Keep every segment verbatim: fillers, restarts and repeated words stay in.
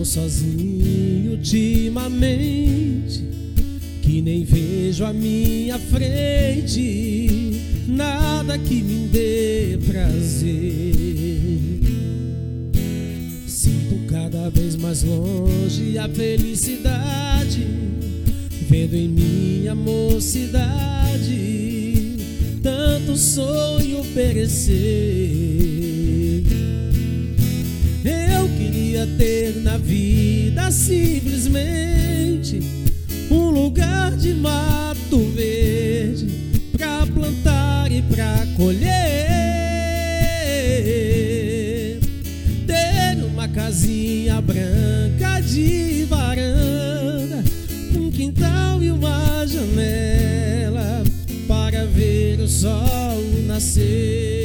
tão sozinho ultimamente que nem vejo à minha frente nada que me dê prazer. Sinto cada vez mais longe a felicidade, vendo em minha mocidade tanto sonho perecer. Eu queria ter na vida simplesmente um lugar de mato verde pra plantar e pra colher, ter uma casinha branca de varanda, um quintal e uma janela para ver o sol nascer.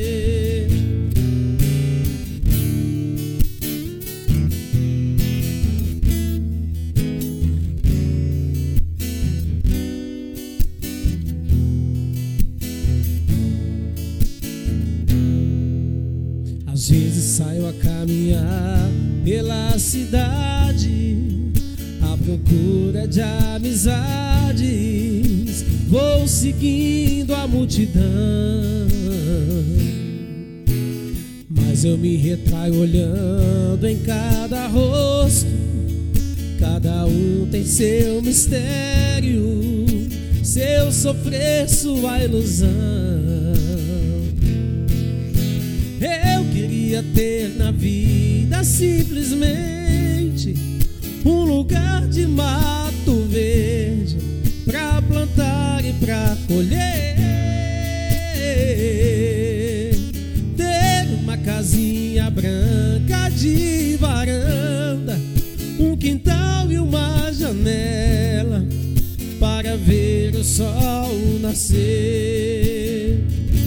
Às vezes saio a caminhar pela cidade à procura de amizades, vou seguindo a multidão, mas eu me retraio olhando em cada rosto. Cada um tem seu mistério, seu sofrer, sua ilusão. Eu queria ter na vida simplesmente um lugar de mato verde pra plantar e pra colher, ter uma casinha branca de varanda, um quintal e uma janela para ver o sol nascer.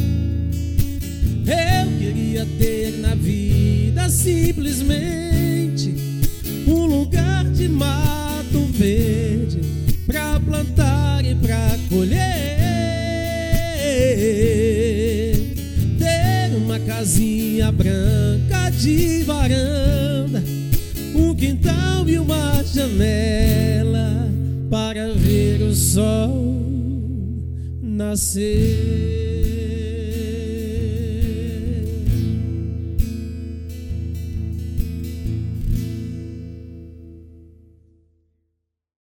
Eu queria ter na vida simplesmente um lugar de mato verde pra plantar e pra colher, ter uma casinha branca de varanda, um quintal e uma janela para ver o sol nascer.